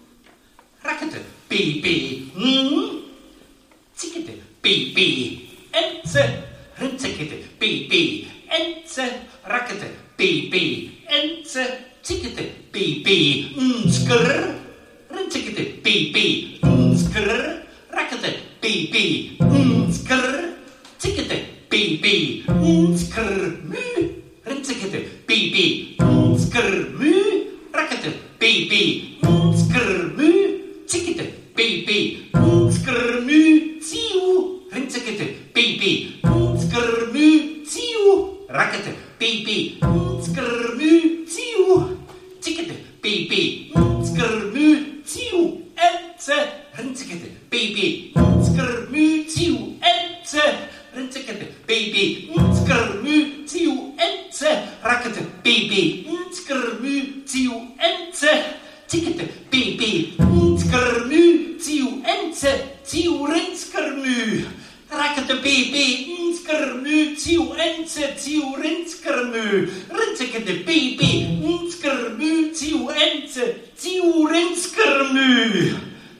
Rackete, B, B. Hm? Zickete, B, B. Enze, Rinzickete, B, B. Enze, Rackete, B, B. Enze, Zickete, B, B. Nskr, Rinzickete, B, B. Nskr, Rackete, B, B. Nskr, Zickete, B, B. Nskr, Mü, Rinzickete, B, B. Nskr, Mü, Rackete, B, B. Nskr, Mü, Zickete, B, B. Nskr, Mü, Ziu, Rinzickete, B, B. Nskr, Mü, Ziu, Rackete, B, B. Nskr, Mü, Ziu, Zickete, B, B. Nskr, Mü, Ziu, Enze, Rinzickete, B, B. Nskr, Mü, Ziu, Enze, Rinzickete, B, B. Nskr, Mü, Ziu, Enze, Rackete, B, B. Nskr, Mü, Ziu, Enze, Zickete, B, B. Nskr, Mü, Ziu, Enze, Ziu, Rinskr, Mü, Rackete, B, B. Nskr, Mü, Ziu, Enze, Ziu, Rinskr, Mü, Rinzickete, B, B. Nskr, Mü, Ziu, Enze, Ziu, Rinskr, Mü.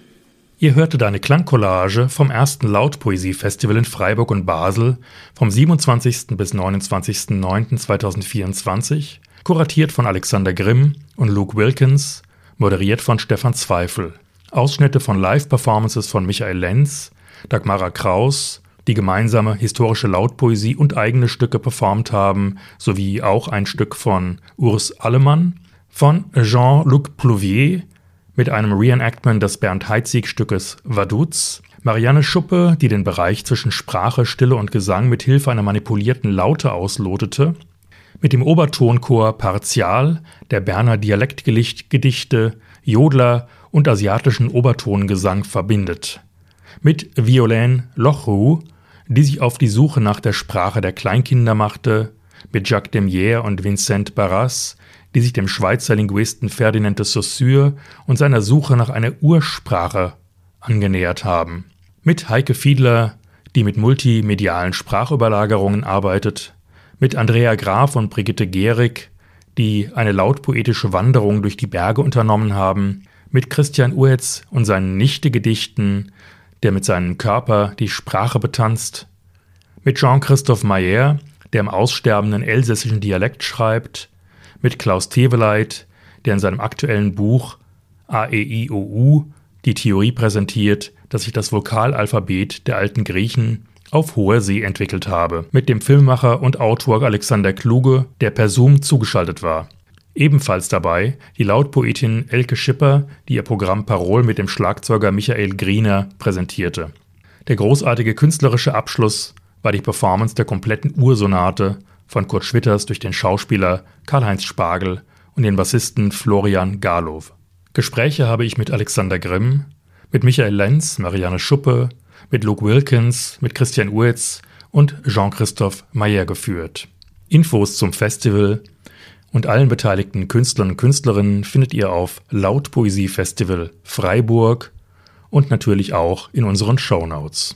Ihr hörtet eine Klangcollage vom ersten Lautpoesie-Festival in Freiburg und Basel vom siebenundzwanzigsten bis neunundzwanzigsten neunten zweitausendvierundzwanzig, kuratiert von Alexander Grimm und Luke Wilkins, moderiert von Stefan Zweifel. Ausschnitte von Live-Performances von Michael Lenz, Dagmara Kraus, die gemeinsame historische Lautpoesie und eigene Stücke performt haben, sowie auch ein Stück von Urs Allemann, von Jean-Luc Plouvier, mit einem Reenactment des Bernd-Heitzig-Stückes Vaduz, Marianne Schuppe, die den Bereich zwischen Sprache, Stille und Gesang mit Hilfe einer manipulierten Laute auslotete, mit dem Obertonchor Partial, der Berner Dialektgedichte, Jodler und asiatischen Obertongesang verbindet, mit Violaine Lochroux, die sich auf die Suche nach der Sprache der Kleinkinder machte, mit Jacques Demière und Vincent Barras, die sich dem Schweizer Linguisten Ferdinand de Saussure und seiner Suche nach einer Ursprache angenähert haben. Mit Heike Fiedler, die mit multimedialen Sprachüberlagerungen arbeitet, mit Andrea Graf und Brigitte Gehrig, die eine lautpoetische Wanderung durch die Berge unternommen haben, mit Christian Uetz und seinen Nichte-Gedichten, der mit seinem Körper die Sprache betanzt, mit Jean-Christophe Mayer, der im aussterbenden elsässischen Dialekt schreibt, mit Klaus Teveleit, der in seinem aktuellen Buch A E I O U die Theorie präsentiert, dass sich das Vokalalphabet der alten Griechen auf hoher See entwickelt habe, mit dem Filmemacher und Autor Alexander Kluge, der per Zoom zugeschaltet war. Ebenfalls dabei die Lautpoetin Elke Schipper, die ihr Programm Parol mit dem Schlagzeuger Michael Griener präsentierte. Der großartige künstlerische Abschluss war die Performance der kompletten Ursonate von Kurt Schwitters durch den Schauspieler Karl-Heinz Spargel und den Bassisten Florian Garlow. Gespräche habe ich mit Alexander Grimm, mit Michael Lenz, Marianne Schuppe, mit Luke Wilkins, mit Christian Uetz und Jean-Christophe Mayer geführt. Infos zum Festival und allen beteiligten Künstlern und Künstlerinnen findet ihr auf Lautpoesie-Festival Freiburg und natürlich auch in unseren Shownotes.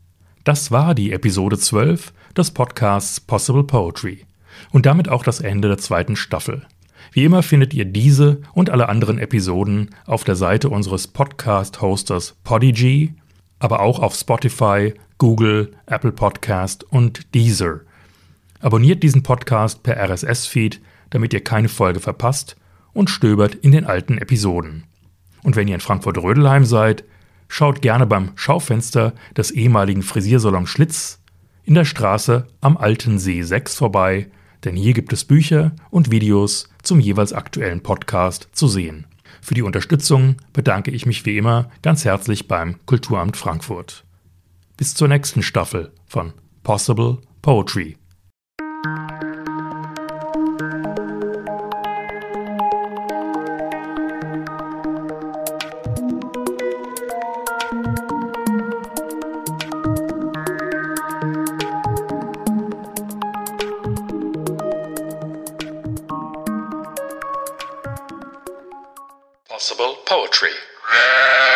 Das war die Episode zwölf des Podcasts Possible Poetry und damit auch das Ende der zweiten Staffel. Wie immer findet ihr diese und alle anderen Episoden auf der Seite unseres Podcast-Hosters Podigy, aber auch auf Spotify, Google, Apple Podcast und Deezer. Abonniert diesen Podcast per R S S-Feed, damit ihr keine Folge verpasst und stöbert in den alten Episoden. Und wenn ihr in Frankfurt-Rödelheim seid, schaut gerne beim Schaufenster des ehemaligen Frisiersalons Schlitz in der Straße am Alten See sechs vorbei, denn hier gibt es Bücher und Videos zum jeweils aktuellen Podcast zu sehen. Für die Unterstützung bedanke ich mich wie immer ganz herzlich beim Kulturamt Frankfurt. Bis zur nächsten Staffel von Possible Poetry. Poetry.